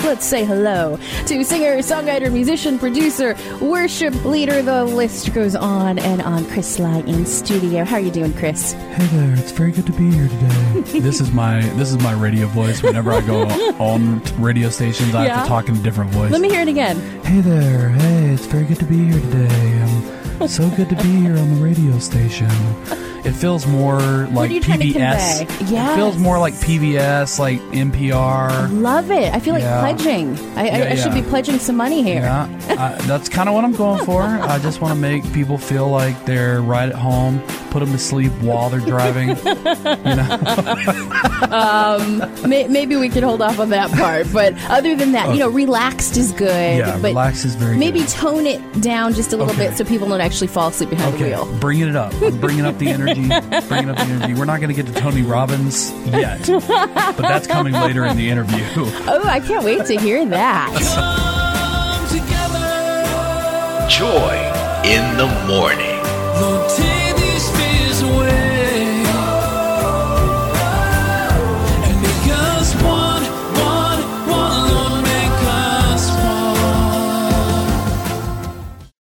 let's say hello to singer, songwriter, musician, producer, worship leader. The list goes on and on. Chris Sly in studio. How are you doing, Chris? Hey there, it's very good to be here today. This is my radio voice. Whenever I go on radio stations, I have to talk in a different voice. Let me hear it again. Hey there, hey, it's very good to be here today. So good to be here on the radio station. It feels more like PBS. Yes. It feels more like PBS, like NPR. Love it. I feel like pledging. I should be pledging some money here. Yeah, that's kind of what I'm going for. I just want to make people feel like they're right at home, put them to sleep while they're driving. Maybe we could hold off on that part. But other than that, relaxed is good. Yeah, but relaxed is very good. Maybe tone it down just a little bit so people don't actually fall asleep behind the wheel. Bringing it up. I'm bringing up the energy. We're not going to get to Tony Robbins yet, but that's coming later in the interview. Oh, I can't wait to hear that. Joy in the morning. Lord, take these